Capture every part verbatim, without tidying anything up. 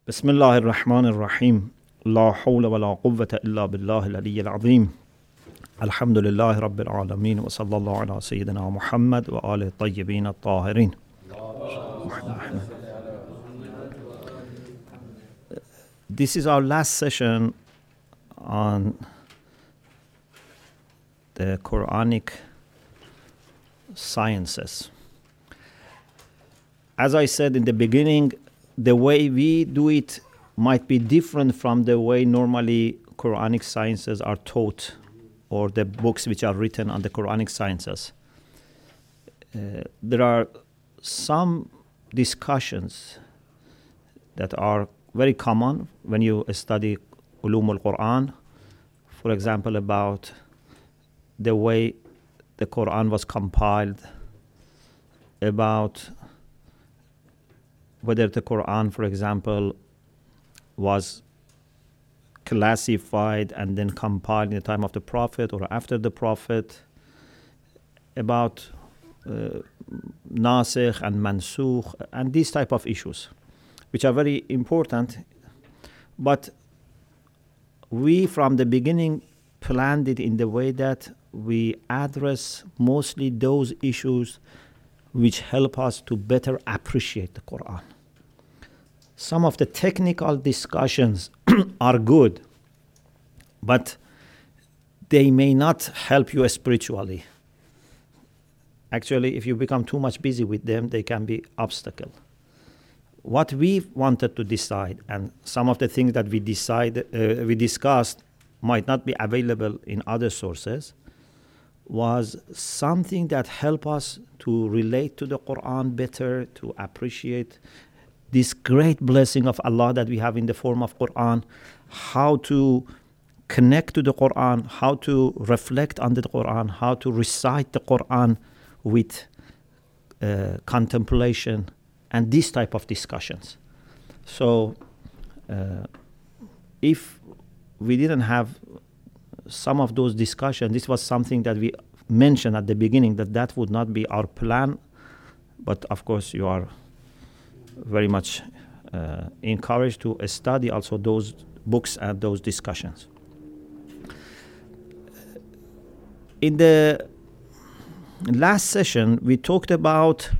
بسم الله الرحمن الرحيم لا حول ولا قوة إلا بالله العلي العظيم الحمد لله رب العالمين وصلى الله على سيدنا محمد وآله الطيبين الطاهرين. This is our last session on the Quranic sciences. As I said in the beginning, the way we do it might be different from the way normally Quranic sciences are taught, or the books which are written on the Quranic sciences. Uh, there are some discussions that are very common when you study Ulum al-Quran, for example, about the way the Quran was compiled, about whether the Quran, for example, was classified and then compiled in the time of the Prophet or after the Prophet, about uh, Nasikh and Mansukh, and these type of issues, which are very important. But we, from the beginning, planned it in the way that we address mostly those issues which help us to better appreciate the Quran. Some of the technical discussions are good, but they may not help you spiritually. Actually, if you become too much busy with them, they can be obstacle. What we wanted to decide, and some of the things that we decided, uh, we discussed might not be available in other sources, was something that help us to relate to the Quran better, to appreciate this great blessing of Allah that we have in the form of Quran, how to connect to the Quran, how to reflect on the Quran, how to recite the Quran with uh, contemplation, and this type of discussions. So uh, if we didn't have some of those discussions, this was something that we mentioned at the beginning, that that would not be our plan. But of course, you are very much uh, encouraged to study also those books and those discussions. In the last session, we talked about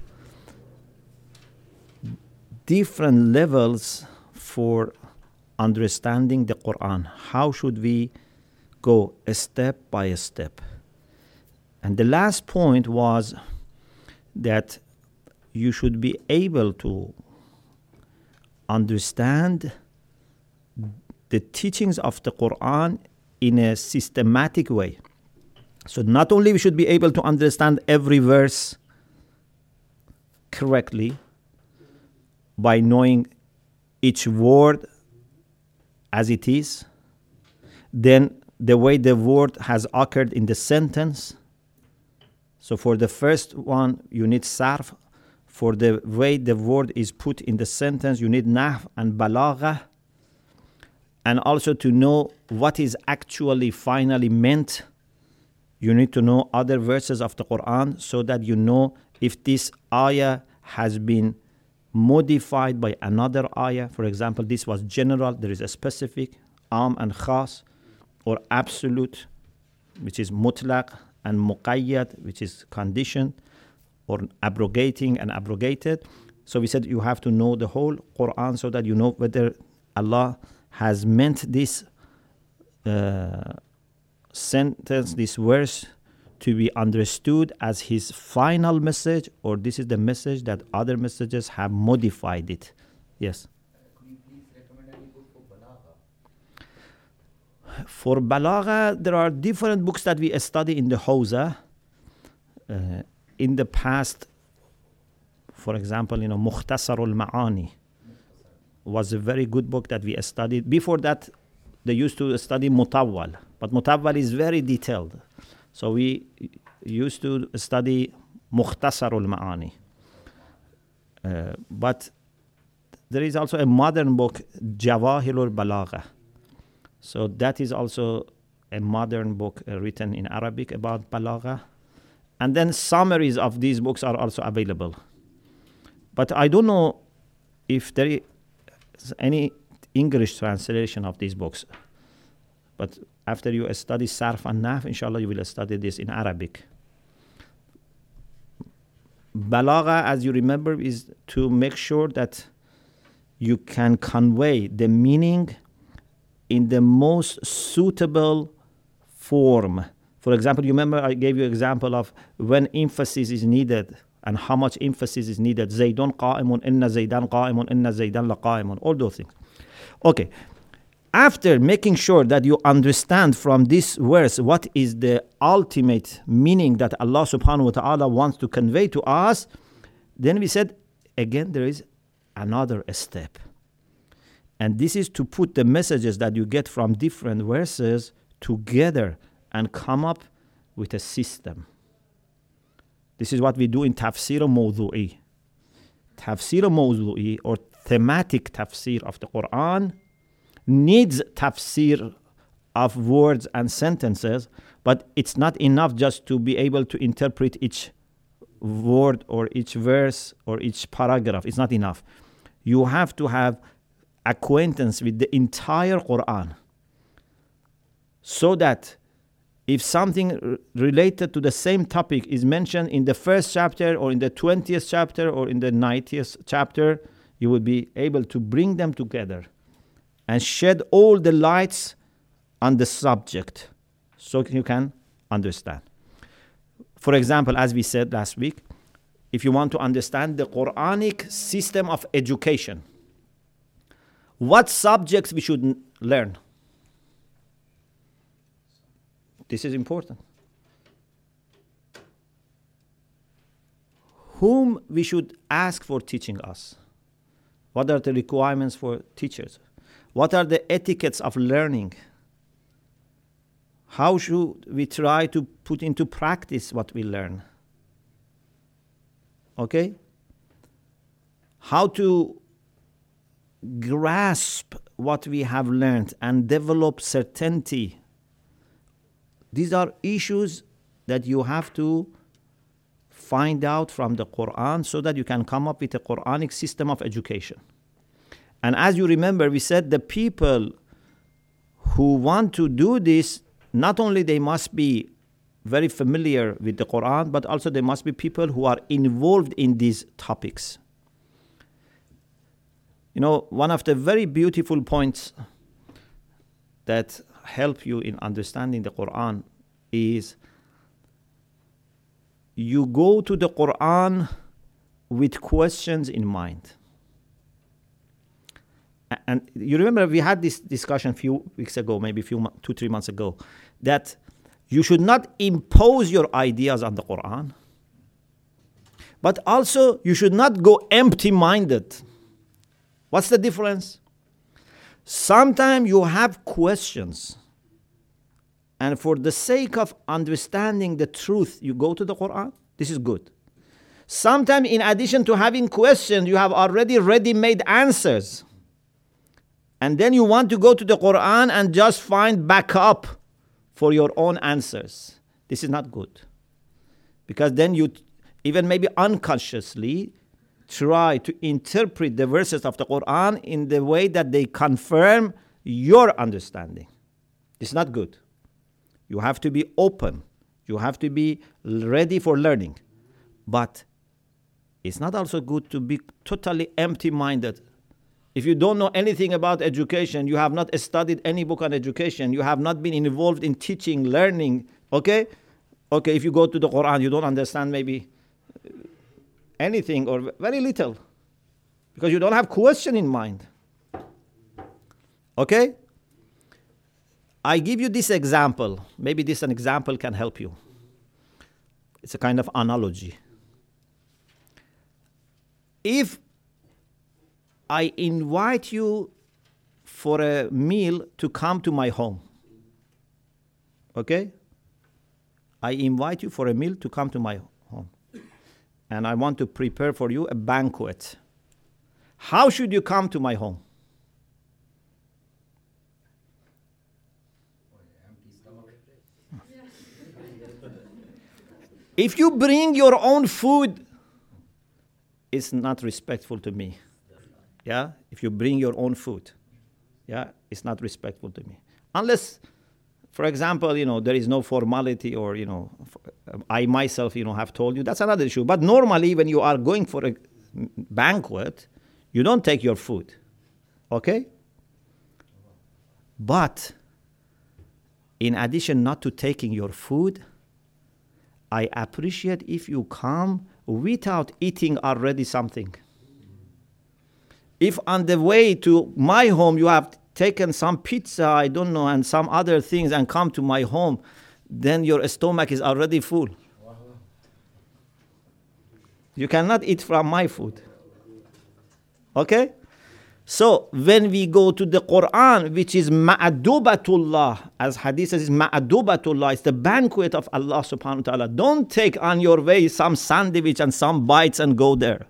different levels for understanding the Quran. How should we go a step by a step? And the last point was that you should be able to understand the teachings of the Quran in a systematic way. So not only we should be able to understand every verse correctly by knowing each word as it is, then the way the word has occurred in the sentence. So for the first one, you need sarf. For the way the word is put in the sentence, you need nahv and balagha. And also to know what is actually finally meant, you need to know other verses of the Quran so that you know if this ayah has been modified by another ayah. For example, this was general, there is a specific, am and khas, or absolute, which is mutlaq, and muqayyad, which is conditioned, or abrogating and abrogated. So we said you have to know the whole Quran so that you know whether Allah has meant this uh, sentence, this verse, to be understood as his final message, or this is the message that other messages have modified it. Yes? Could you please recommend any book for Balagha? For Balagha, there are different books that we study in the Hawza. Uh, in the past, for example, you know, Mukhtasar al-Ma'ani was a very good book that we studied. Before that, they used to study Mutawwal, but Mutawwal is very detailed. So we used to study Mukhtasar al-Ma'ani. Uh, but there is also a modern book, Jawahir al-Balagha. So that is also a modern book uh, written in Arabic about Balagha. And then summaries of these books are also available. But I don't know if there any English translation of these books. But after you study Sarf and Nahv, inshallah, you will study this in Arabic. Balagha, as you remember, is to make sure that you can convey the meaning in the most suitable form. For example, you remember I gave you an example of when emphasis is needed and how much emphasis is needed. Zaydun qa'imun, inna Zaydan qa'imun, inna Zaydan laqa'imun, all those things. Okay. After making sure that you understand from this verse what is the ultimate meaning that Allah subhanahu wa ta'ala wants to convey to us, then we said, again, there is another step. And this is to put the messages that you get from different verses together and come up with a system. This is what we do in Tafsir Mawdu'i. Tafsir Mawdu'i, or thematic tafsir of the Quran, needs tafsir of words and sentences, but it's not enough just to be able to interpret each word or each verse or each paragraph. It's not enough. You have to have acquaintance with the entire Quran, so that if something r- related to the same topic is mentioned in the first chapter or in the twentieth chapter or in the ninetieth chapter, you will be able to bring them together and shed all the lights on the subject so you can understand. For example, as we said last week, if you want to understand the Quranic system of education, what subjects we should n- learn? This is important. Whom we should ask for teaching us? What are the requirements for teachers? What are the etiquettes of learning? How should we try to put into practice what we learn? Okay? How to grasp what we have learned and develop certainty. These are issues that you have to find out from the Quran so that you can come up with a Quranic system of education. And as you remember, we said the people who want to do this, not only they must be very familiar with the Quran, but also they must be people who are involved in these topics. You know, one of the very beautiful points that help you in understanding the Quran is you go to the Quran with questions in mind. And you remember we had this discussion a few weeks ago, maybe a few two, three months ago, that you should not impose your ideas on the Quran, but also you should not go empty-minded. What's the difference? Sometimes you have questions, and for the sake of understanding the truth, you go to the Quran. This is good. Sometimes, in addition to having questions, you have already ready-made answers. And then you want to go to the Quran and just find backup for your own answers. This is not good. Because then you, t- even maybe unconsciously, try to interpret the verses of the Quran in the way that they confirm your understanding. It's not good. You have to be open. You have to be ready for learning. But it's not also good to be totally empty-minded. If you don't know anything about education, you have not studied any book on education, you have not been involved in teaching, learning, okay? Okay, if you go to the Quran, you don't understand maybe anything or very little because you don't have question in mind. Okay? I give you this example. Maybe this an example can help you. It's a kind of analogy. If I invite you for a meal to come to my home, okay? I invite you for a meal to come to my home. And I want to prepare for you a banquet. How should you come to my home? If you bring your own food, it's not respectful to me. Yeah, if you bring your own food, yeah, it's not respectful to me. Unless, for example, you know, there is no formality or, you know, I myself, you know, have told you, that's another issue. But normally when you are going for a banquet, you don't take your food, okay? But in addition not to taking your food, I appreciate if you come without eating already something. If on the way to my home you have taken some pizza, I don't know, and some other things and come to my home, then your stomach is already full. You cannot eat from my food. Okay? So when we go to the Quran, which is ma'adubatullah, as hadith says, ma'adubatullah, it's the banquet of Allah subhanahu wa ta'ala. Don't take on your way some sandwich and some bites and go there.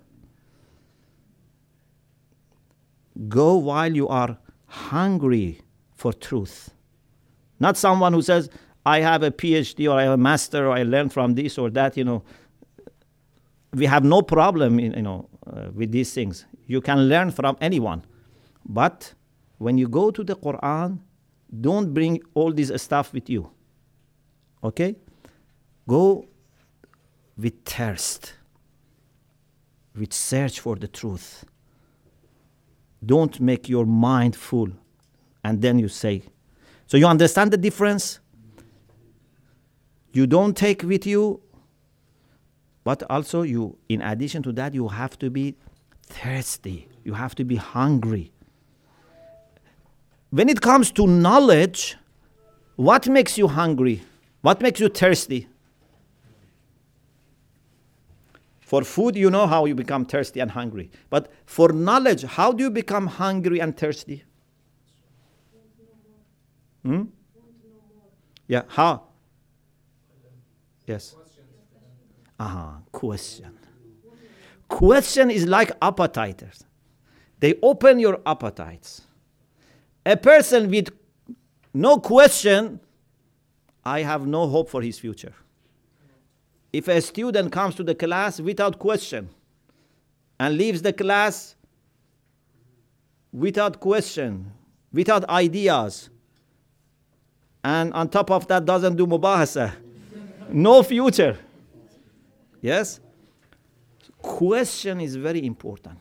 Go while you are hungry for truth. Not someone who says, I have a PhD or I have a master or I learned from this or that, you know. We have no problem, in, you know, uh, with these things. You can learn from anyone. But when you go to the Quran, don't bring all this stuff with you. Okay? Go with thirst, with search for the truth. Don't make your mind full and then you say. So you understand the difference? You don't take with you, but also you, in addition to that, you have to be thirsty. You have to be hungry. When it comes to knowledge, what makes you hungry? What makes you thirsty? For food, you know how you become thirsty and hungry. But for knowledge, how do you become hungry and thirsty? Hmm? Yeah, how? Yes. Ah, question. Question is like appetiters. They open your appetites. A person with no question, I have no hope for his future. If a student comes to the class without question and leaves the class without question, without ideas, and on top of that doesn't do mubahasa, no future. Yes? Question is very important.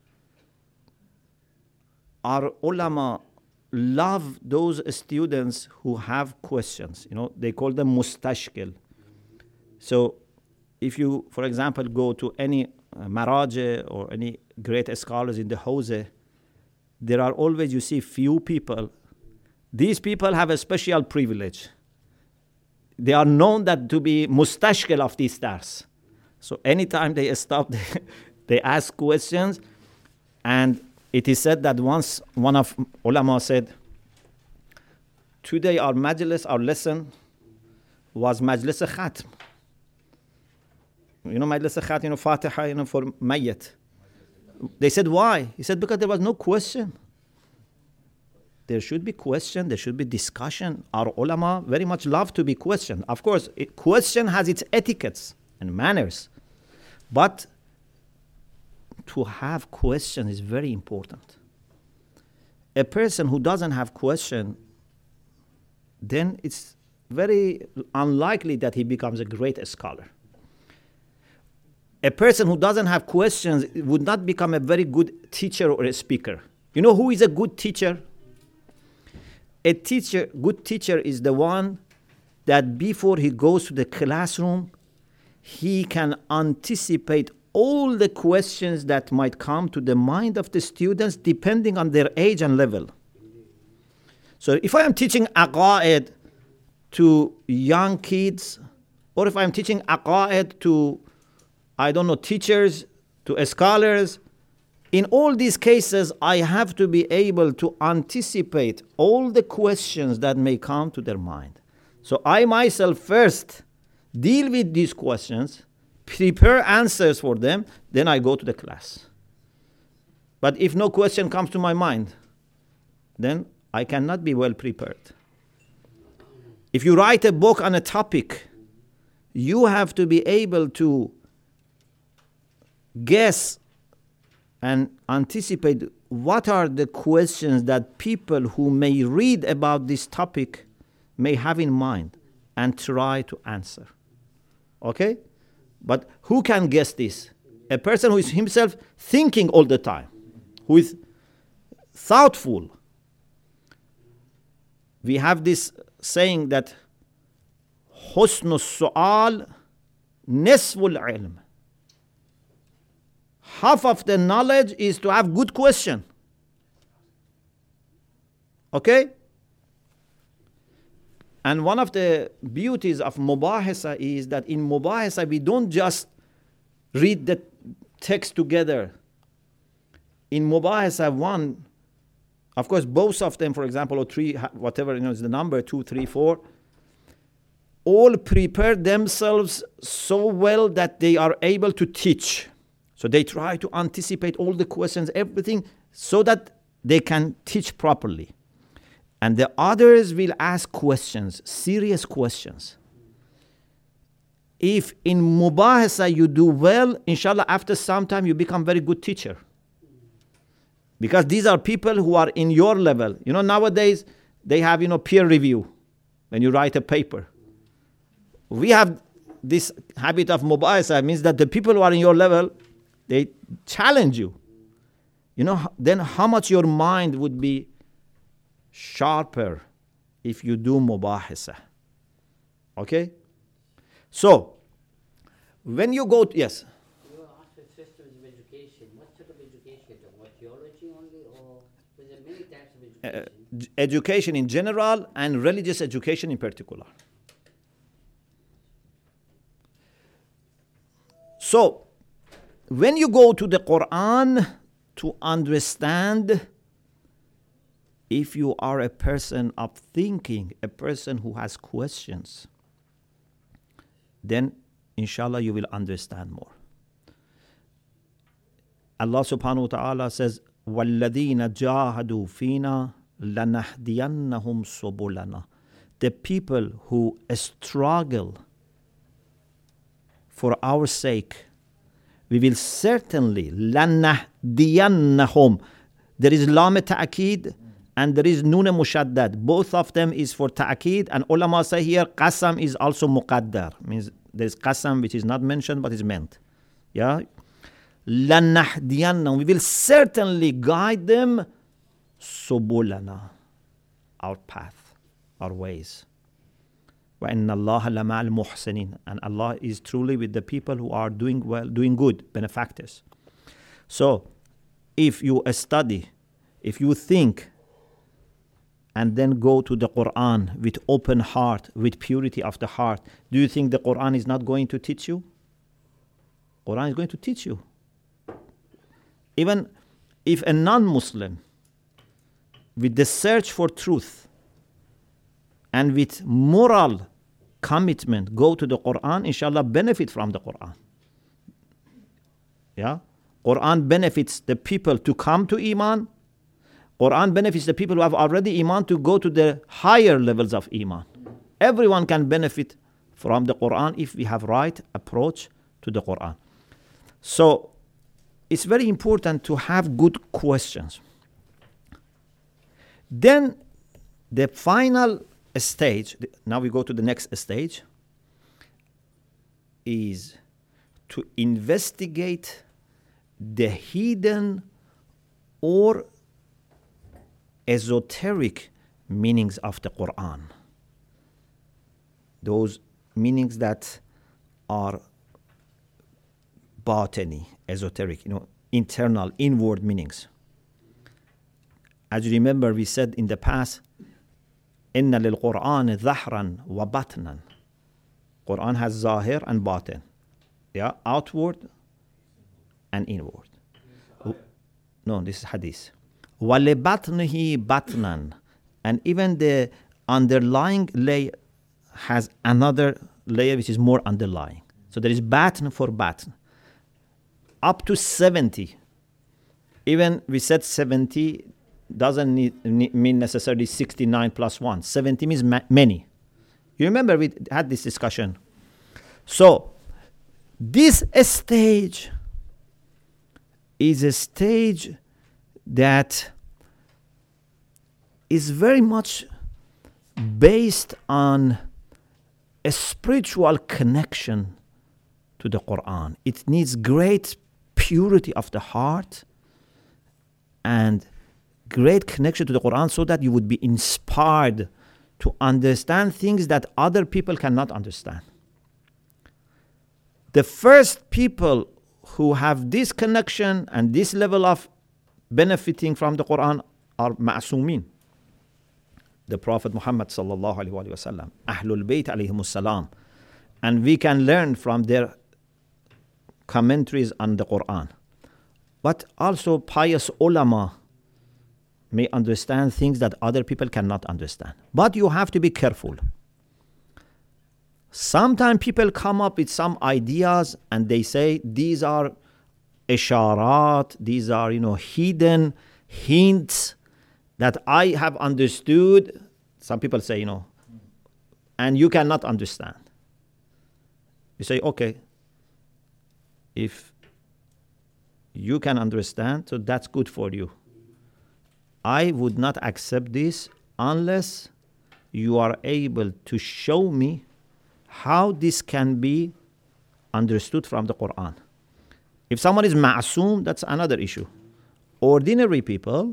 Our ulama love those students who have questions. You know, they call them mustashkil. So if you, for example, go to any uh, maraja or any great scholars in the Hawza, there are always, you see, few people. These people have a special privilege. They are known that to be mustashkil of these stars. So anytime they stop, they, they ask questions. And it is said that once one of ulama said, today our majlis, our lesson, was majlis khatm. You know, majlis khatm, you know, Fatiha, you know, for mayyat. They said, why? He said, because there was no question. There should be question, there should be discussion. Our ulama very much love to be questioned. Of course, it, question has its etiquettes and manners. But to have question is very important. A person who doesn't have question, then it's very unlikely that he becomes a great scholar. A person who doesn't have questions would not become a very good teacher or a speaker. You know who is a good teacher? A teacher, good teacher is the one that before he goes to the classroom, he can anticipate all the questions that might come to the mind of the students depending on their age and level. So if I am teaching aqaid to young kids, or if I'm teaching aqaid to, I don't know, teachers, to scholars, in all these cases, I have to be able to anticipate all the questions that may come to their mind. So I myself first deal with these questions, prepare answers for them, then I go to the class. But if no question comes to my mind, then I cannot be well prepared. If you write a book on a topic, you have to be able to guess and anticipate what are the questions that people who may read about this topic may have in mind and try to answer. Okay? But who can guess this? A person who is himself thinking all the time, who is thoughtful. We have this saying that حسن السؤال نصف العلم. Half of the knowledge is to have good question. Okay? And one of the beauties of mubahasa is that in mubahasa we don't just read the text together. In mubahasa one, of course both of them, for example, or three, whatever you know is the number, two, three, four, all prepare themselves so well that they are able to teach. So they try to anticipate all the questions, everything, so that they can teach properly. And the others will ask questions, serious questions. If in mubahasa you do well, inshallah, after some time you become very good teacher. Because these are people who are in your level. You know, nowadays they have, you know, peer review when you write a paper. We have this habit of mubahasa, means that the people who are in your level, they challenge you. You know, then how much your mind would be sharper if you do mubahasa. Okay? So, when you go to, yes? You asked the systems of education. What sort of education? What, theology only, or is there many types of education? Uh, education in general and religious education in particular. So, when you go to the Quran to understand, if you are a person of thinking, a person who has questions, then inshallah you will understand more. Allah subhanahu wa ta'ala says, وَالَّذِينَ جَاهَدُوا فِينَا لَنَهْدِيَنَّهُمْ سُبُلَنَا. The people who struggle for our sake, we will certainly لَنَهْدِيَنَّهُمْ. There is lam ta'akid and there is nun mushaddad. Both of them is for ta'akid, and ulama say here qasam is also muqaddar. Means there is qasam which is not mentioned but is meant. Yeah? لَنَهْدِيَنَّهُمْ. We will certainly guide them subulana, our path, our ways. وَإِنَّ اللَّهَ لَمَعَ الْمُحْسِنِينَ. And Allah is truly with the people who are doing well, doing good, benefactors. So, if you study, if you think, and then go to the Quran with open heart, with purity of the heart, do you think the Quran is not going to teach you? Quran is going to teach you. Even if a non-Muslim, with the search for truth, and with moral commitment, go to the Quran, inshallah, benefit from the Quran. Yeah? Quran benefits the people to come to Iman. Quran benefits the people who have already Iman to go to the higher levels of Iman. Everyone can benefit from the Quran if we have right approach to the Quran. So, it's very important to have good questions. Then, the final stage, now we go to the next stage, is to investigate the hidden or esoteric meanings of the Quran. Those meanings that are batini, esoteric, you know, internal, inward meanings. As you remember, we said in the past, إِنَّ لِلْقُرْآنِ ظَهْرًا وَبَطْنًا. Quran has zahir and batin. Yeah, outward and inward. No, this is hadith. وَلِبَطْنِهِ بَطْنًا. And even the underlying layer has another layer which is more underlying. So there is batn for batn. Up to seventy. Even we said seventy doesn't need, need, mean necessarily sixty-nine plus one. seventy means ma- many. You remember we had this discussion. So, this stage is a stage that is very much based on a spiritual connection to the Quran. It needs great purity of the heart and great connection to the Quran so that you would be inspired to understand things that other people cannot understand. The first people who have this connection and this level of benefiting from the Quran are ma'sumin. The Prophet Muhammad sallallahu alaihi wasallam, Ahlul Bayt alayhimus salam, and we can learn from their commentaries on the Quran. But also pious ulama may understand things that other people cannot understand. But you have to be careful. Sometimes people come up with some ideas and they say these are isharat, these are, you know, hidden hints that I have understood. Some people say, you know, and you cannot understand. You say, okay, if you can understand, so that's good for you. I would not accept this unless you are able to show me how this can be understood from the Quran. If someone is ma'soom, that's another issue. Ordinary people,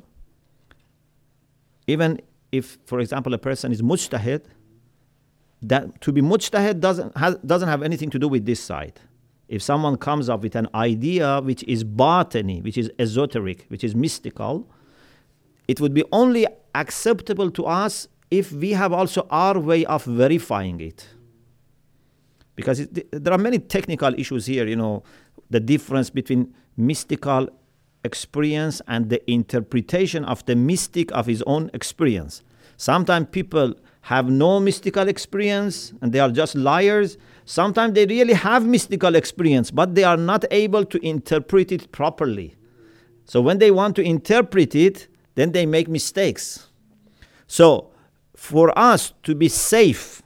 even if, for example, a person is mujtahid, that to be mujtahid doesn't, has, doesn't have anything to do with this side. If someone comes up with an idea which is batini, which is esoteric, which is mystical, it would be only acceptable to us if we have also our way of verifying it. Because it, there are many technical issues here, you know, the difference between mystical experience and the interpretation of the mystic of his own experience. Sometimes people have no mystical experience and they are just liars. Sometimes they really have mystical experience, but they are not able to interpret it properly. So when they want to interpret it, then they make mistakes. So for us to be safe,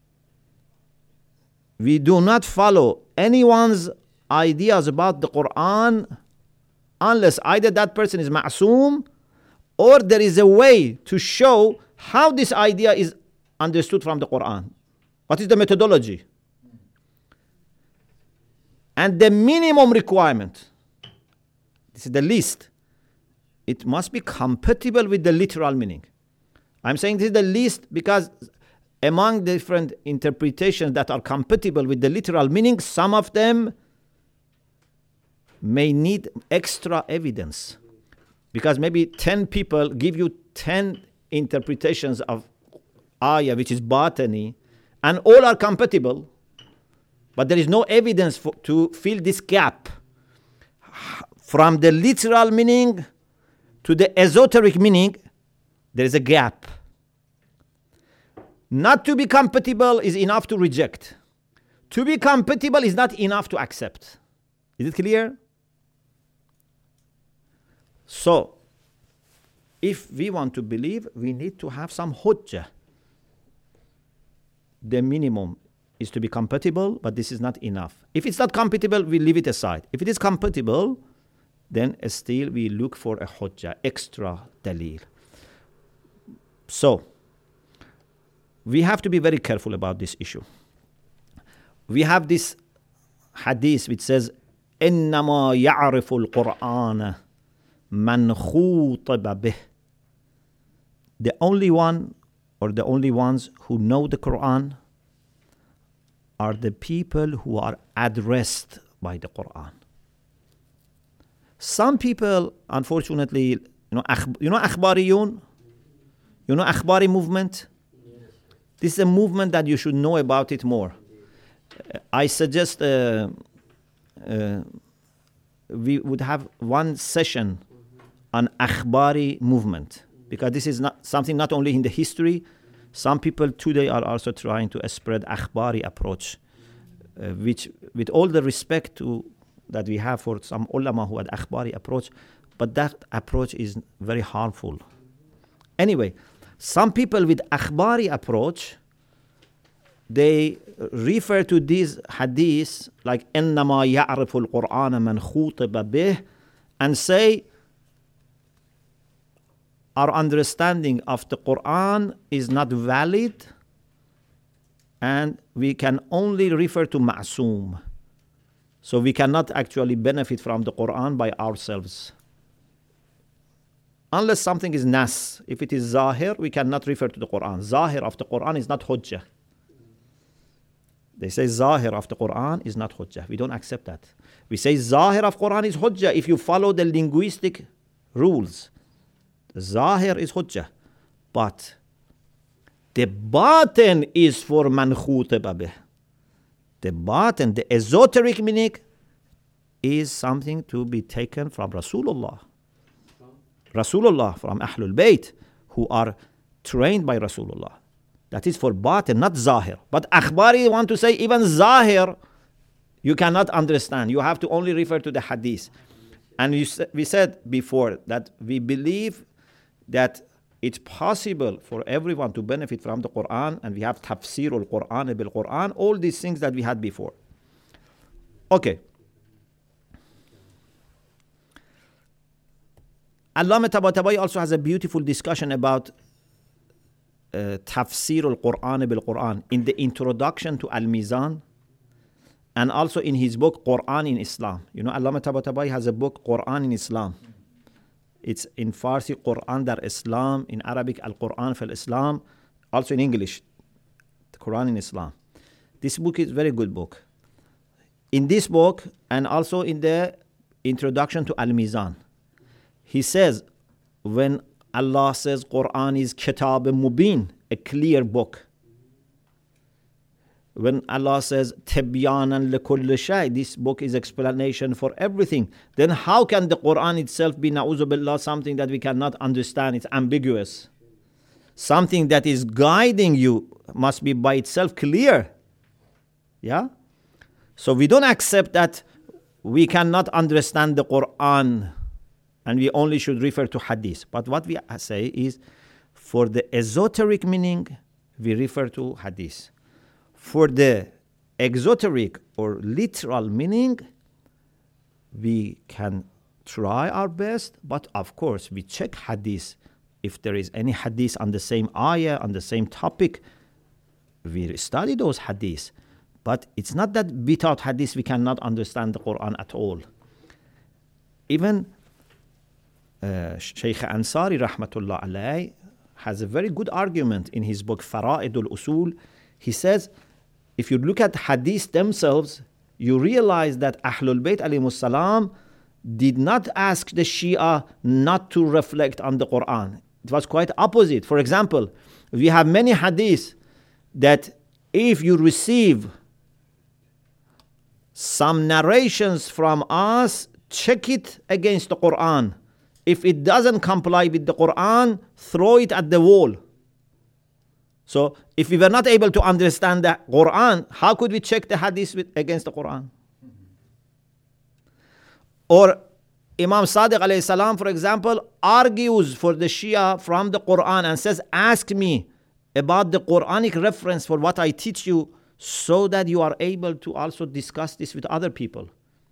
we do not follow anyone's ideas about the Quran unless either that person is ma'soom or there is a way to show how this idea is understood from the Quran. What is the methodology? And the minimum requirement, this is the least, it must be compatible with the literal meaning. I'm saying this is the least because among different interpretations that are compatible with the literal meaning, some of them may need extra evidence. Because maybe ten people give you ten interpretations of ayah, which is batani, and all are compatible, but there is no evidence for, to fill this gap from the literal meaning to the esoteric meaning. There is a gap. Not to be compatible is enough to reject. To be compatible is not enough to accept. Is it clear? So, if we want to believe, we need to have some hujjah. The minimum is to be compatible, but this is not enough. If it's not compatible, we leave it aside. If it is compatible, then still we look for a hujjah, extra dalil. So, we have to be very careful about this issue. We have this hadith which says, إِنَّمَا يَعْرِفُ الْقُرْآنَ مَنْ خُوطِبَ بِهِ. The only one or the only ones who know the Quran are the people who are addressed by the Quran. Some people, unfortunately, you know, akhb- you know akhbariyun? You know akhbari movement? This is a movement that you should know about it more. Uh, I suggest uh, uh, we would have one session on akhbari movement, because this is not something not only in the history. Some people today are also trying to spread akhbari approach, uh, which, with all the respect to that we have for some ulama who had akhbari approach, but that approach is very harmful. Anyway, some people with akhbari approach, they refer to these hadiths like إِنَّمَا يَعْرِفُ الْقُرْآنَ مَنْ خُوطِبَ بِهِ, and say our understanding of the Quran is not valid, and we can only refer to ma'soom. So we cannot actually benefit from the Quran by ourselves. Unless something is nas. If it is zahir, we cannot refer to the Quran. Zahir of the Quran is not hujjah. They say zahir of the Quran is not hujjah. We don't accept that. We say zahir of Quran is hujjah if you follow the linguistic rules. The zahir is hujjah. But the batin is for man khutiba bih. The batin, the esoteric meaning, is something to be taken from Rasulullah. Rasulullah, from Ahlul Bayt, who are trained by Rasulullah. That is for batin, not zahir. But akhbari want to say even zahir, you cannot understand. You have to only refer to the hadith. And you, we said before that we believe that it's possible for everyone to benefit from the Quran, and we have tafsir al-Quran bil-Quran, all these things that we had before. Okay. Allama Tabatabai also has a beautiful discussion about uh, tafsir al-Quran bil-Quran in the introduction to Al-Mizan, and also in his book Quran in Islam. You know, Allama Tabatabai has a book Quran in Islam. It's in Farsi, Quran dar Islam, in Arabic, Al-Quran fil Islam, also in English, the Quran in Islam. This book is a very good book. In this book, and also in the introduction to Al-Mizan, he says, when Allah says Quran is Kitab Mubin, a clear book. When Allah says Tibyanan likulli shay, this book is explanation for everything, then how can the Quran itself be, na'uzu billah, something that we cannot understand? It's ambiguous. Something that is guiding you must be by itself clear. Yeah? So we don't accept that we cannot understand the Quran and we only should refer to hadith. But what we say is, for the esoteric meaning, we refer to hadith. For the exoteric or literal meaning, we can try our best, but of course we check hadith. If there is any hadith on the same ayah, on the same topic, we study those hadiths. But it's not that without hadith we cannot understand the Quran at all. Even uh, Shaykh Ansari rahmatullah alayhi has a very good argument in his book Fara'id al-Usul. He says, if you look at hadith themselves, you realize that Ahlul Bayt alayhimus salam did not ask the Shia not to reflect on the Quran. It was quite opposite. For example, we have many hadiths that if you receive some narrations from us, check it against the Quran. If it doesn't comply with the Quran, throw it at the wall. So, if we were not able to understand the Quran, how could we check the hadith with, against the Quran? Or Imam Sadiq alayhi salam, for example, argues for the Shia from the Quran and says, ask me about the Quranic reference for what I teach you, so that you are able to also discuss this with other people.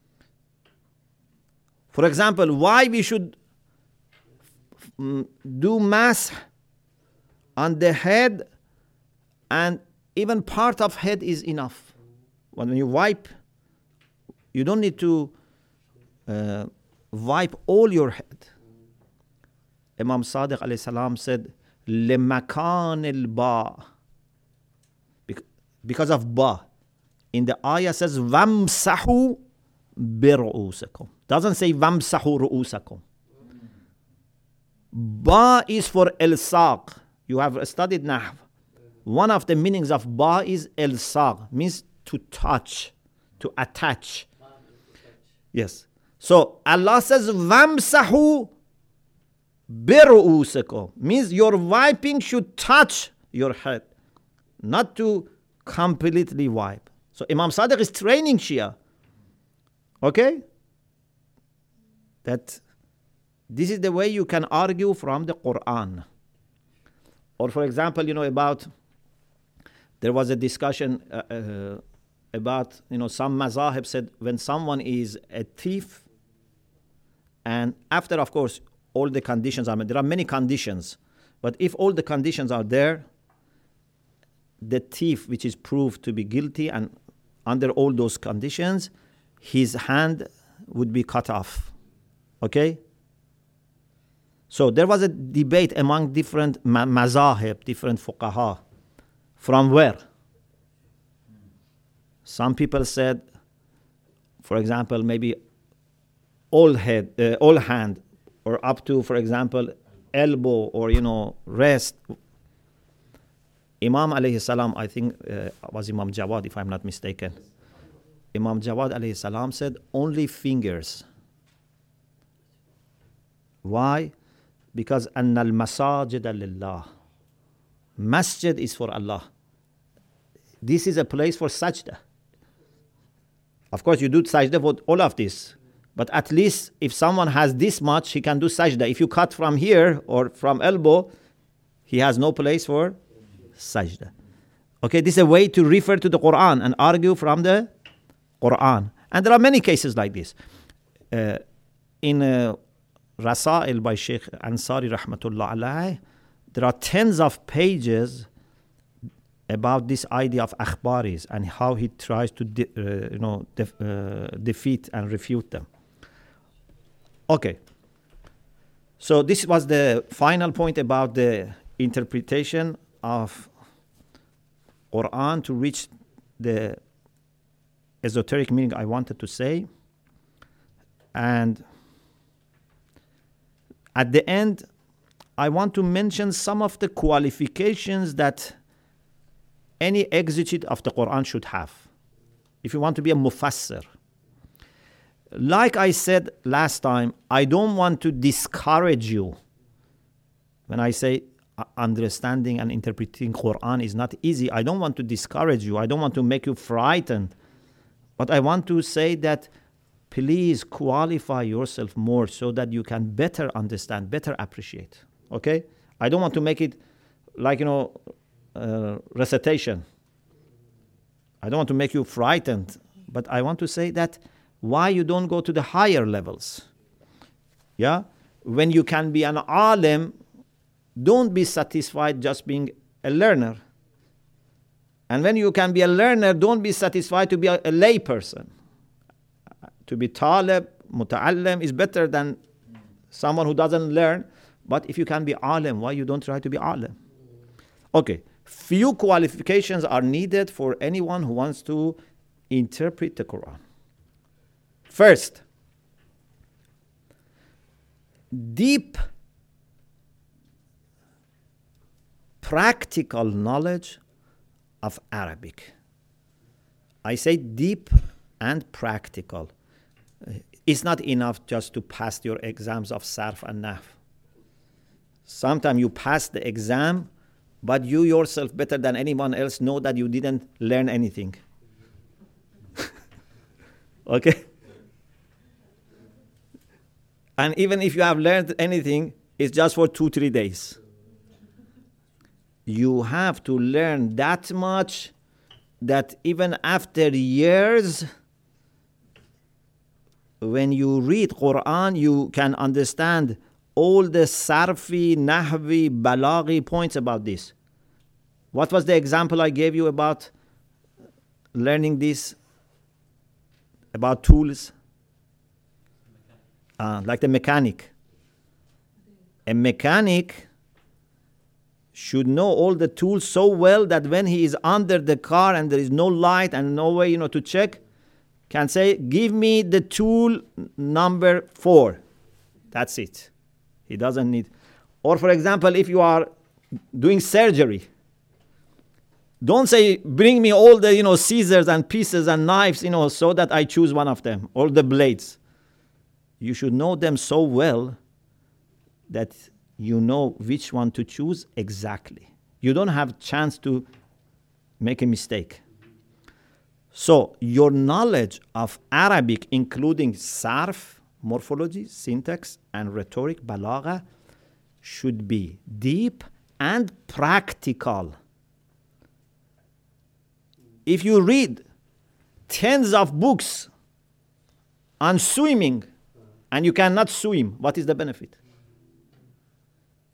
For example, why we should mm, do mass on the head, and even part of head is enough. When you wipe, you don't need to uh, wipe all your head. Imam Sadiq alayhi salam said, لِمَكَانِ الْبَاءِ, because of ba. In the ayah says, وَامْسَحُوا بِرُؤُوسَكُمْ. Doesn't say وَامْسَحُوا رُؤُوسَكُمْ. Ba is for ilsaq. You have studied Nahv. One of the meanings of ba is ilsaq, means to touch, to attach. Yes. So Allah says, وَامْسَحُوا بِرُؤُوسَكُمْ, means your wiping should touch your head, not to completely wipe. So Imam Sadiq is training Shia. Okay? That this is the way you can argue from the Quran. Or for example, you know, about, there was a discussion uh, uh, about, you know, some mazahib said when someone is a thief, and after, of course, all the conditions are met. There are many conditions, but if all the conditions are there, the thief which is proved to be guilty and under all those conditions, his hand would be cut off. Okay? So there was a debate among different ma- mazahib, different fuqaha. From where? Some people said, for example, maybe all head, uh, all hand, or up to, for example, elbow or, you know, wrist. Imam alayhi salam, I think uh, was Imam Jawad, if I'm not mistaken. Imam Jawad alayhi salam said only fingers. Why? Because أَنَّ الْمَسَاجِدَ لِلَّهِ. Masjid is for Allah. This is a place for sajda. Of course, you do sajda for all of this. But at least if someone has this much, he can do sajda. If you cut from here or from elbow, he has no place for sajda. Okay, this is a way to refer to the Quran and argue from the Quran. And there are many cases like this. Uh, in uh, Rasail by Sheikh Ansari Rahmatullah Alayh, there are tens of pages about this idea of akhbaris and how he tries to de- uh, you know, def- uh, defeat and refute them. Okay. So this was the final point about the interpretation of Quran to reach the esoteric meaning I wanted to say. And at the end, I want to mention some of the qualifications that any exegete of the Quran should have if you want to be a mufassir. Like I said last time, I don't want to discourage you. When I say uh, understanding and interpreting Quran is not easy, I don't want to discourage you. I don't want to make you frightened. But I want to say that please qualify yourself more so that you can better understand, better appreciate. Okay? I don't want to make it like, you know, uh, recitation. I don't want to make you frightened, but I want to say that why you don't go to the higher levels. Yeah? When you can be an alim, don't be satisfied just being a learner. And when you can be a learner, don't be satisfied to be a, a lay person. To be talib, muta'allim is better than someone who doesn't learn. But if you can be alim, why you don't try to be alim? Okay, few qualifications are needed for anyone who wants to interpret the Quran. First, deep practical knowledge of Arabic. I say deep and practical. It's not enough just to pass your exams of Sarf and Nahv. Sometimes you pass the exam, but you yourself, better than anyone else, know that you didn't learn anything. Okay? And even if you have learned anything, it's just for two, three days. You have to learn that much that even after years, when you read Quran, you can understand all the sarfi, nahvi, balaghi points about this. What was the example I gave you about learning this, about tools? Uh, like the mechanic. A mechanic should know all the tools so well that when he is under the car and there is no light and no way, you know, to check, can say, give me the tool number four. That's it. He doesn't need. Or for example, if you are doing surgery, don't say, bring me all the, you know, scissors and pieces and knives, you know, so that I choose one of them, all the blades. You should know them so well that you know which one to choose exactly. You don't have a chance to make a mistake. So your knowledge of Arabic, including sarf, morphology, syntax, and rhetoric, balagha, should be deep and practical. If you read tens of books on swimming and you cannot swim, what is the benefit?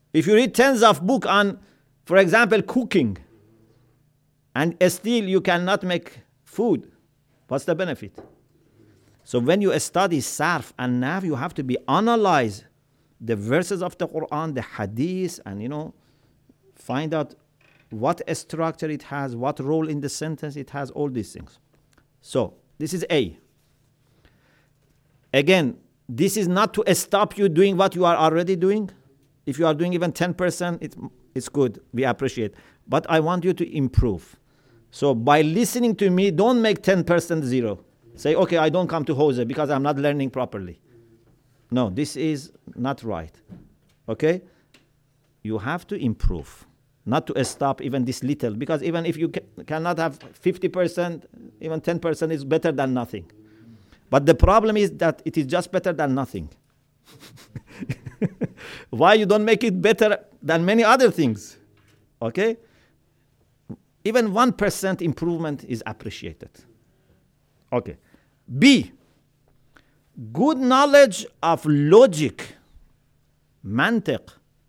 If you read tens of books on, for example, cooking, and still you cannot make food, what's the benefit? So when you study sarf and nahv, you have to be analyze the verses of the Quran, the hadith, and you know, find out what structure it has, what role in the sentence it has, all these things. So this is A. Again, this is not to stop you doing what you are already doing. If you are doing even ten percent, it's, it's good. We appreciate. But I want you to improve. So by listening to me, don't make ten percent zero. Say, okay, I don't come to Jose because I'm not learning properly. No, this is not right. Okay? You have to improve. Not to stop even this little. Because even if you ca- cannot have fifty percent, even ten percent is better than nothing. But the problem is that it is just better than nothing. Why you don't make it better than many other things? Okay? Even one percent improvement is appreciated. Okay. B. Good knowledge of logic, mantiq.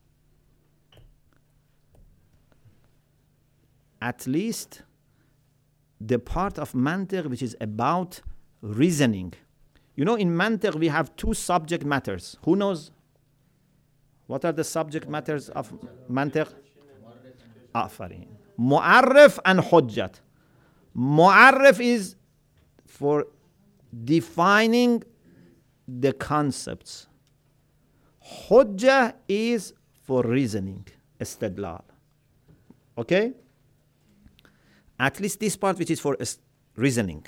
At least the part of mantiq which is about reasoning. You know, in mantiq we have two subject matters. Who knows? What are the subject matters of mantiq? Afarin. Mu'arrif and hujjat. Mu'arrif is for defining the concepts. Hujjah is for reasoning, istidlal. Okay? At least this part which is for reasoning.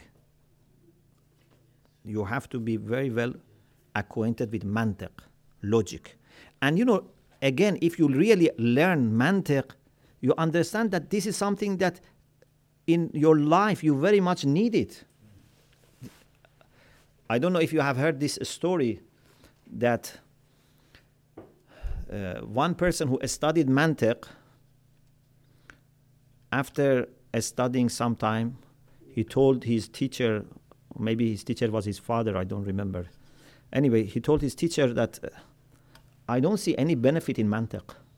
You have to be very well acquainted with mantiq, logic. And you know, again, if you really learn mantiq, you understand that this is something that in your life you very much need it. I don't know if you have heard this story that uh, one person who studied mantiq, after studying some time, he told his teacher, maybe his teacher was his father, I don't remember. Anyway, he told his teacher that uh, I don't see any benefit in mantiq.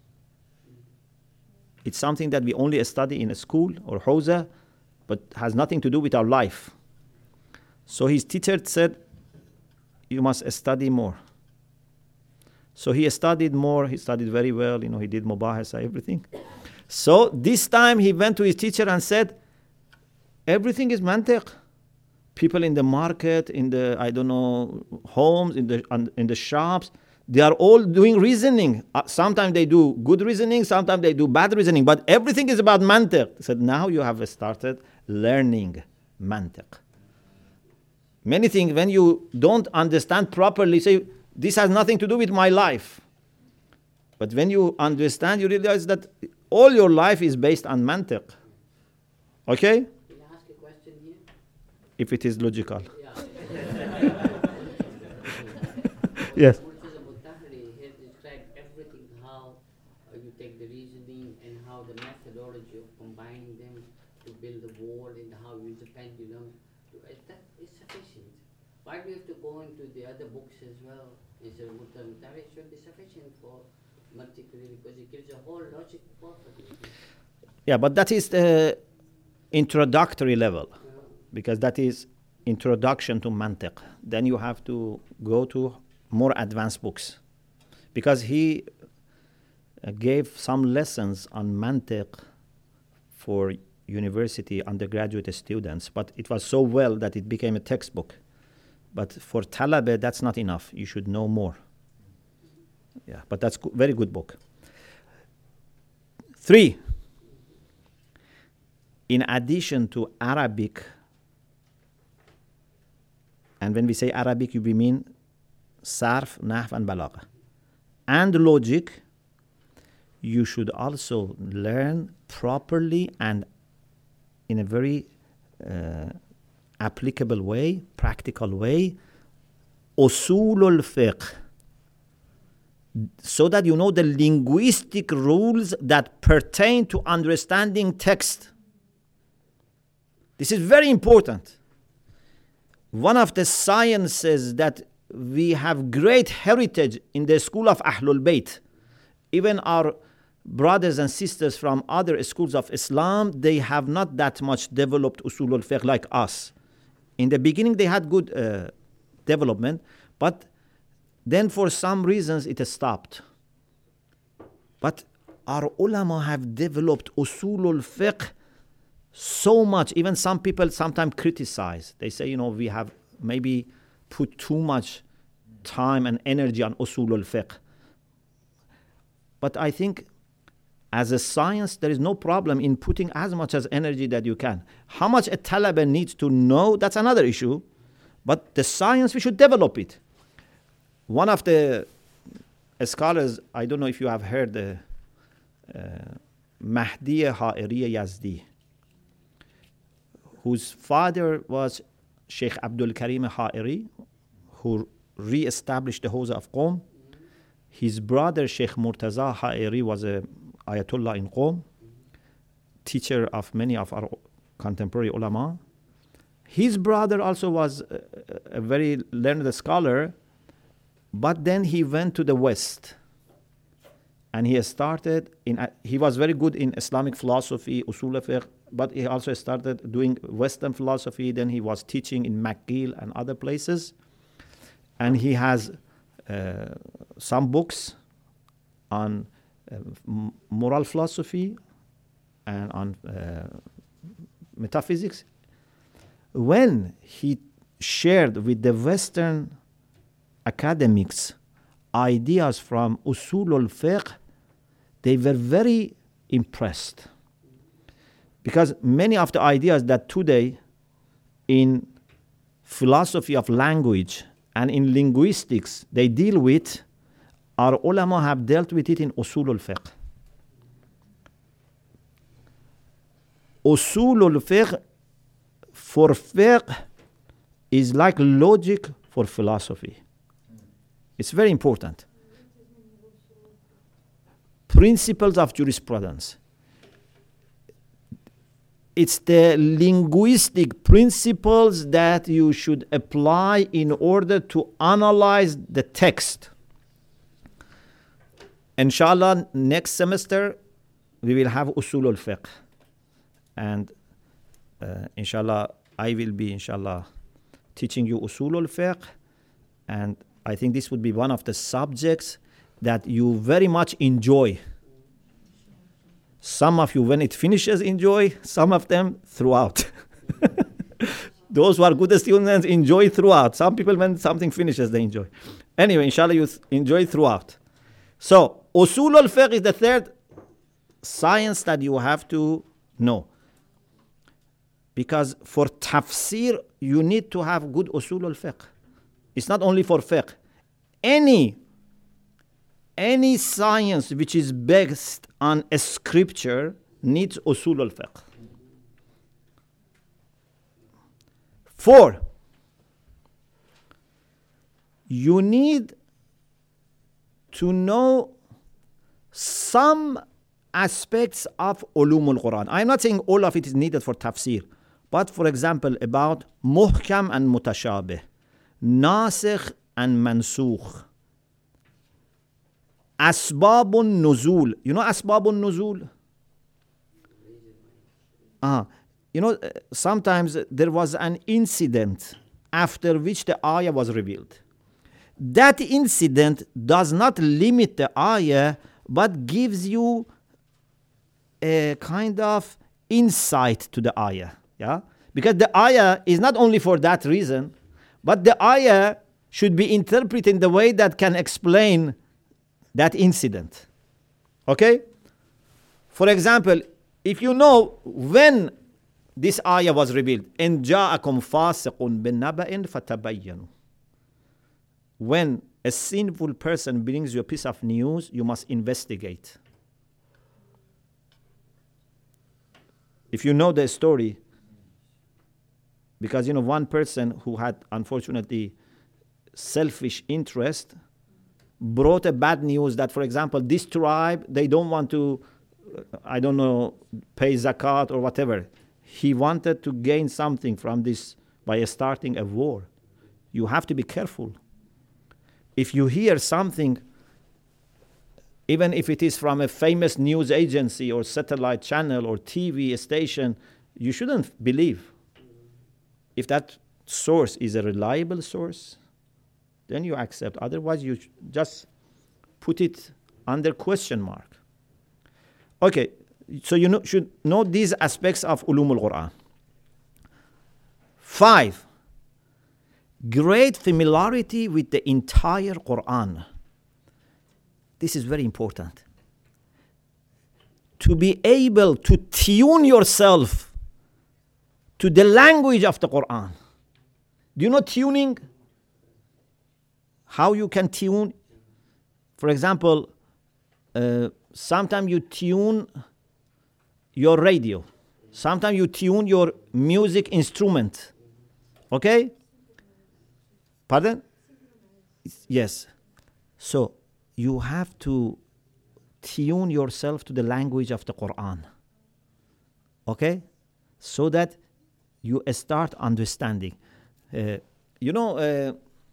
It's something that we only study in a school or hawza, but has nothing to do with our life. So his teacher said, you must study more. So he studied more, he studied very well, you know, he did mubahasa, everything. So this time he went to his teacher and said, everything is mantiq. People in the market, in the, I don't know, homes, in the on, in the shops, they are all doing reasoning. Uh, sometimes they do good reasoning, sometimes they do bad reasoning, but everything is about mantiq. He said, now you have started learning mantiq. Many things, when you don't understand properly, say, this has nothing to do with my life. But when you understand, you realize that all your life is based on mantiq. Okay? Can I ask a question here? If it is logical. Yeah. Yes. Murtaza Mutahari has described everything, how uh, you take the reasoning and how the methodology of combining them to build the wall and how you use the pendulum. To, uh, that is sufficient. Why do you have to go into the other books as well? Is a Murtaza Mutahari should be sufficient for mantiq really, because it gives a whole logic perfectly. Yeah, but that is the introductory level, because that is introduction to mantiq. Then you have to go to more advanced books, because he uh, gave some lessons on mantiq for university undergraduate students, but it was so well that it became a textbook. But for talaba, that's not enough. You should know more. Yeah, but that's a very good book. Three, in addition to Arabic, and when we say Arabic, we mean sarf, nahv, and balagha, and logic, you should also learn properly and in a very uh, applicable way, practical way, usulul fiqh, so that you know the linguistic rules that pertain to understanding text. This is very important. One of the sciences that we have great heritage in the school of Ahlul Bayt even our brothers and sisters from other schools of Islam, they have not that much developed usul al-fiqh like us. In the beginning, they had good uh, development, but then for some reasons it stopped. But our ulama have developed usul al-fiqh so much. Even some people sometimes criticize. They say, you know, we have maybe put too much time and energy on usul al-fiqh. But I think as a science, there is no problem in putting as much as energy that you can. How much a talaba needs to know, that's another issue. But the science, we should develop it. One of the scholars, I don't know if you have heard the uh, Mahdiya Ha'iriya Yazdi, whose father was Sheikh Abdul Karim Ha'iri, who re-established the Hawza of Qom. His brother Sheikh Murtaza Ha'iri was a Ayatollah in Qom, teacher of many of our contemporary ulama. His brother also was a, a very learned scholar, but then he went to the West and he started in, uh, he was very good in Islamic philosophy, usul al-fiqh, but he also started doing Western philosophy. Then he was teaching in McGill and other places. And he has uh, some books on uh, m- moral philosophy and on uh, metaphysics. When he shared with the Western academics ideas from usul al-fiqh, they were very impressed. Because many of the ideas that today in philosophy of language and in linguistics they deal with, our ulama have dealt with it in usul al-fiqh. Usul al-fiqh for fiqh is like logic for philosophy. It's very important. Principles of jurisprudence. It's the linguistic principles that you should apply in order to analyze the text. Inshallah, next semester we will have usul al-fiqh. And uh, inshallah, I will be, inshallah, teaching you usul al-fiqh. And I think this would be one of the subjects that you very much enjoy. Some of you, when it finishes, enjoy. Some of them, throughout. Those who are good students enjoy throughout. Some people, when something finishes, they enjoy. Anyway, inshallah, you th- enjoy throughout. So, usul al-fiqh is the third science that you have to know. Because for tafsir, you need to have good usul al-fiqh. It's not only for fiqh. Any, any science which is based on a scripture needs usul al-fiqh. Four, you need to know some aspects of ulum al-Quran. I'm not saying all of it is needed for tafsir, but for example, about muhkam and mutashabih, nasikh and mansukh, asbabun nuzul. You know asbabun nuzul? Ah, you know, uh, sometimes there was an incident after which the ayah was revealed. That incident does not limit the ayah, but gives you a kind of insight to the ayah. Yeah? Because the ayah is not only for that reason, but the ayah should be interpreted in the way that can explain that incident. Okay? For example, if you know when this ayah was revealed, إِن جَاءَكُمْ فَاسِقٌ بِالنَّبَإٍ فَتَبَيَّنُوا. When a sinful person brings you a piece of news, you must investigate. If you know the story, because you know one person who had unfortunately selfish interest brought a bad news that, for example, this tribe, they don't want to, I don't know, pay zakat or whatever. He wanted to gain something from this by starting a war. You have to be careful. If you hear something even if it is from a famous news agency or satellite channel or T V station, you shouldn't believe. If that source is a reliable source, then you accept. Otherwise, you just put it under question mark. Okay, so you know, should know these aspects of Ulum al-Quran. Five, great familiarity with the entire Quran. This is very important. To be able to tune yourself to the language of the Quran. Do you know tuning? How you can tune? For example, uh, sometimes you tune your radio. Sometimes you tune your music instrument. Okay? Pardon? Yes. So you have to tune yourself to the language of the Quran. Okay? So that you start understanding. Uh, you know, uh,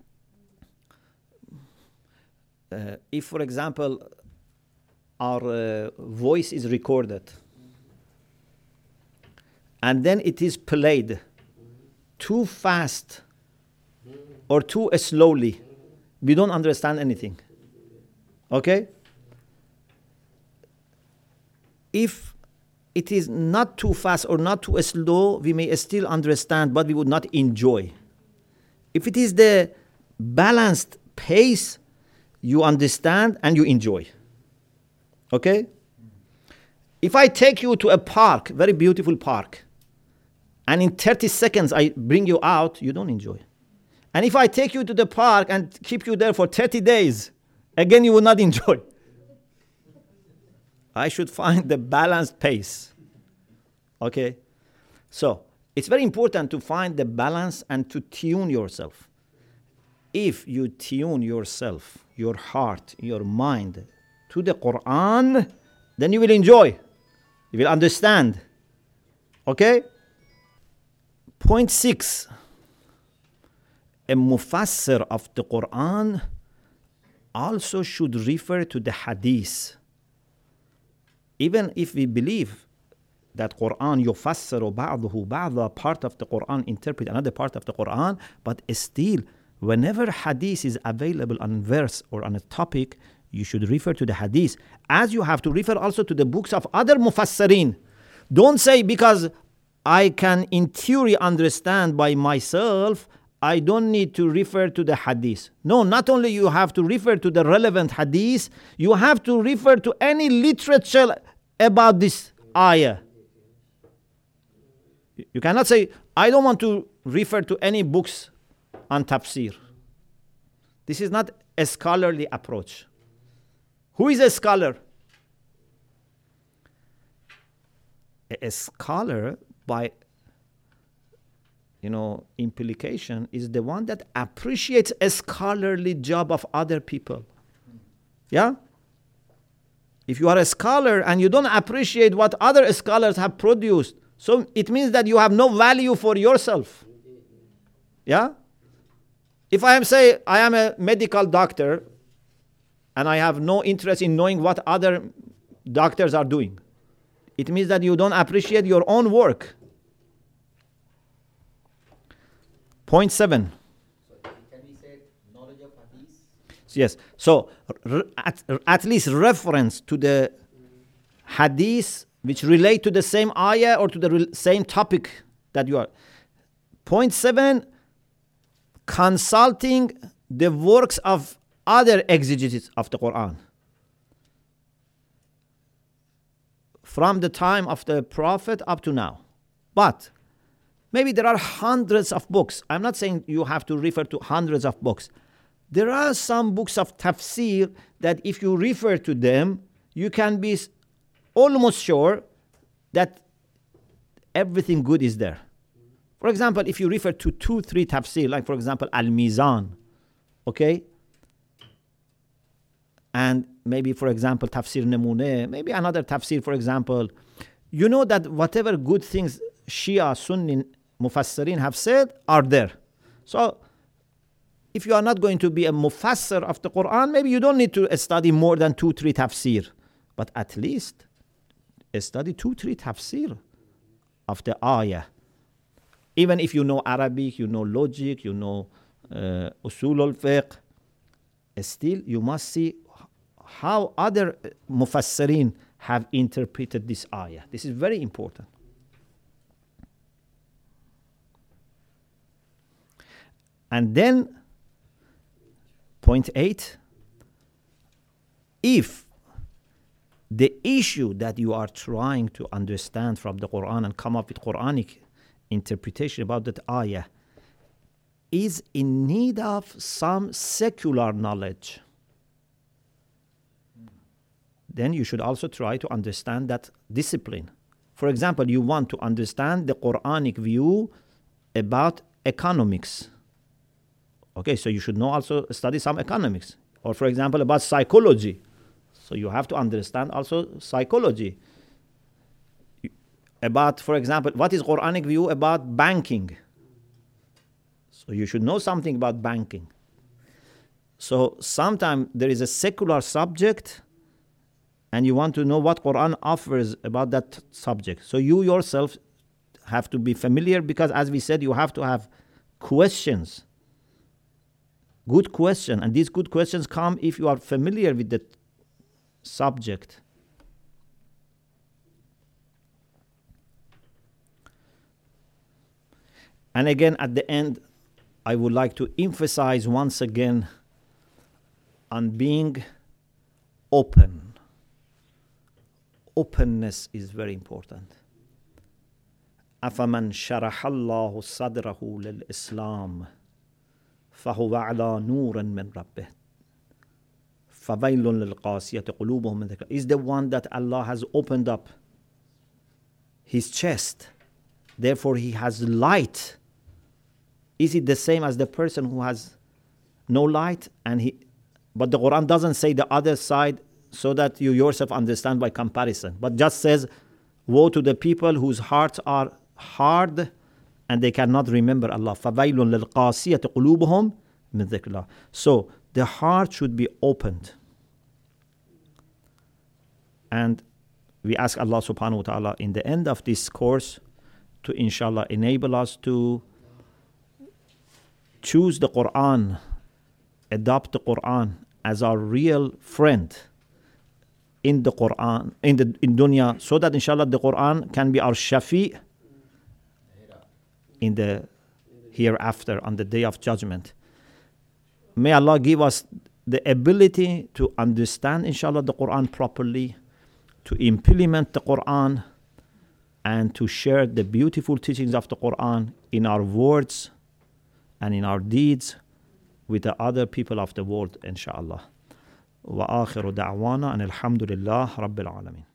uh, if, for example, our uh, voice is recorded and then it is played too fast or too slowly, we don't understand anything. Okay? If it is not too fast or not too slow, we may still understand, but we would not enjoy. If it is the balanced pace, you understand and you enjoy. Okay? If I take you to a park, very beautiful park, and in thirty seconds I bring you out, you don't enjoy. And if I take you to the park and keep you there for thirty days, again you will not enjoy. I should find the balanced pace. Okay? So, it's very important to find the balance and to tune yourself. If you tune yourself, your heart, your mind to the Quran, then you will enjoy. You will understand. Okay? Point six. A mufassir of the Quran also should refer to the hadith. Even if we believe that Quran yufassiru ba'dahu ba'da, part of the Quran interpret another part of the Quran, but still, whenever hadith is available on verse or on a topic, you should refer to the hadith. As you have to refer also to the books of other mufassirin. Don't say because I can in theory understand by myself, I don't need to refer to the hadith. No, not only you have to refer to the relevant hadith, you have to refer to any literature about this ayah. You cannot say, I don't want to refer to any books on tafsir. This is not a scholarly approach. Who is a scholar? A, a scholar, by you know, implication, is the one that appreciates a scholarly job of other people. Yeah? If you are a scholar and you don't appreciate what other scholars have produced, so it means that you have no value for yourself. Yeah? If I am say I am a medical doctor and I have no interest in knowing what other doctors are doing, it means that you don't appreciate your own work. Point seven. So can we say knowledge of hadith? Yes. So r- at, at least reference to the hadith which relate to the same ayah or to the re- same topic that you are. Point seven, consulting the works of other exegetes of the Quran. From the time of the Prophet up to now. But maybe there are hundreds of books. I'm not saying you have to refer to hundreds of books. There are some books of tafsir that if you refer to them, you can be almost sure that everything good is there. For example, if you refer to two, three tafsir, like for example, Al-Mizan, okay? And maybe, for example, Tafsir Namuneh, maybe another tafsir, for example, you know that whatever good things Shia, Sunni, Mufassirin have said are there. So, if you are not going to be a mufassir of the Quran, maybe you don't need to study more than two, three tafsir. But at least study two, three tafsir of the ayah. Even if you know Arabic, you know logic, you know uh, usul al-fiqh, still you must see how other mufassirin have interpreted this ayah. This is very important. And then, point eight, if the issue that you are trying to understand from the Quran and come up with Quranic interpretation about that ayah is in need of some secular knowledge, then you should also try to understand that discipline. For example, you want to understand the Quranic view about economics. Okay, so you should know also study some economics. Or for example, about psychology. So you have to understand also psychology. About, for example, what is Quranic view about banking? So you should know something about banking. So sometimes there is a secular subject and you want to know what Quran offers about that subject. So you yourself have to be familiar, because as we said, you have to have questions. Good question. And these good questions come if you are familiar with the subject. And again, at the end, I would like to emphasize once again on being open. Openness is very important. أَفَمَنْ شَرَحَ اللَّهُ صَدْرَهُ لِلْإِسْلَامِ فَهُوَ عَلَى نُورٍ مِّن رَبِّهِ فَوَيْلٌ لِلْقَاسِيَةِ قُلُوبُهُم مِّن ذِكْرِ. Is the one that Allah has opened up his chest, therefore he has light. Is it the same as the person who has no light? And he, but the Quran doesn't say the other side so that you yourself understand by comparison, but just says, woe to the people whose hearts are hard and they cannot remember Allah. فَوَيْلٌ لِلْقَاسِيَةِ قُلُوبُهُم مِّن ذِكْرِ اللَّهِ. So the heart should be opened. And we ask Allah subhanahu wa ta'ala in the end of this course to inshallah enable us to choose the Quran, adopt the Quran as our real friend in the Quran, in the in dunya, so that inshallah the Quran can be our shafi in the hereafter, on the day of judgment. May Allah give us the ability to understand inshallah the Quran properly, to implement the Quran, and to share the beautiful teachings of the Quran in our words and in our deeds with the other people of the world, inshallah. Wa akhiru da'wana and alhamdulillah rabbil alamin.